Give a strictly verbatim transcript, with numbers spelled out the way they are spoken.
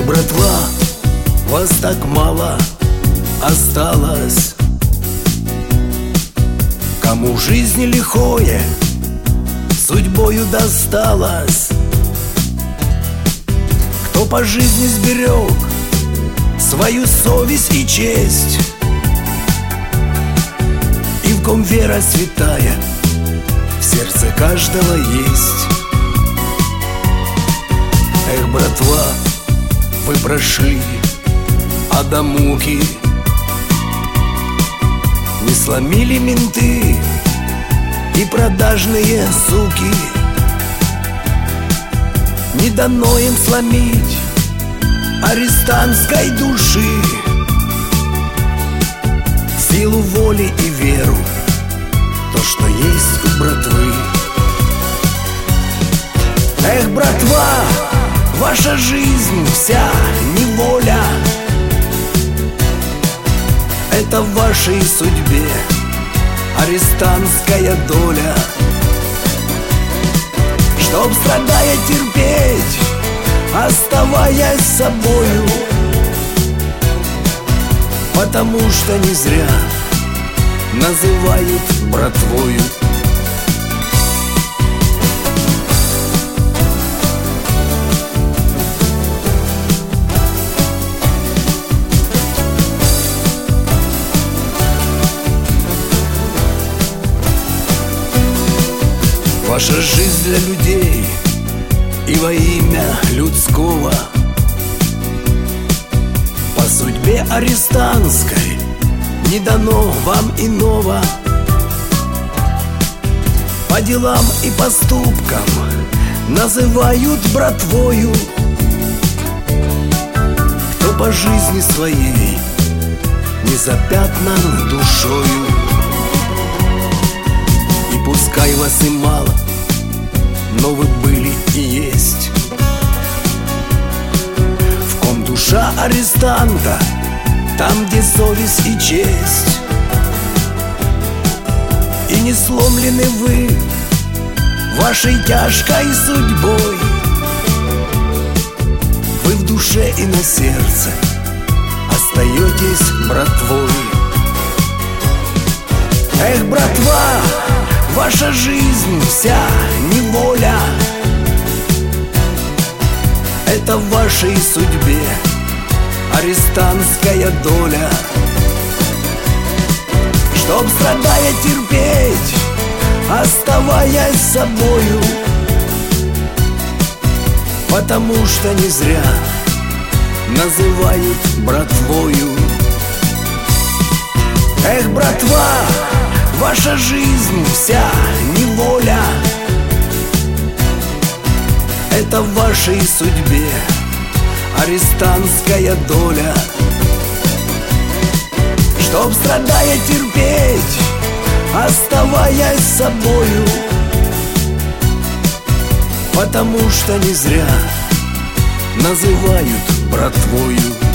Эх, братва, вас так мало осталось. Кому в жизни лихое судьбою досталось, кто по жизни сберег свою совесть и честь, и в ком вера святая в сердце каждого есть. Эх, братва, вы прошли ада муки, не сломили менты и продажные суки. Не дано им сломить арестантской души, силу воли и веру, то, что есть у братвы. Эх, братва, ваша жизнь вся неволя, это в вашей судьбе арестантская доля. Чтоб, страдая, терпеть, оставаясь собою, потому что не зря называют братвою. Ваша жизнь для людей и во имя людского, по судьбе арестантской не дано вам иного. По делам и поступкам называют братвою, кто по жизни своей не запятнан душою. И пускай вас и мало, но вы были и есть, в ком душа арестанта, там, где совесть и честь. И не сломлены вы вашей тяжкой судьбой, вы в душе и на сердце остаетесь братвой. Эх, братва, ваша жизнь вся неволя, это в вашей судьбе арестантская доля. Чтоб, страдая, терпеть, оставаясь собою, потому что не зря называют братвою. Эх, братва, ваша жизнь вся неволя, это в вашей судьбе арестантская доля. Чтоб, страдая, терпеть, оставаясь собою, потому что не зря называют братвою.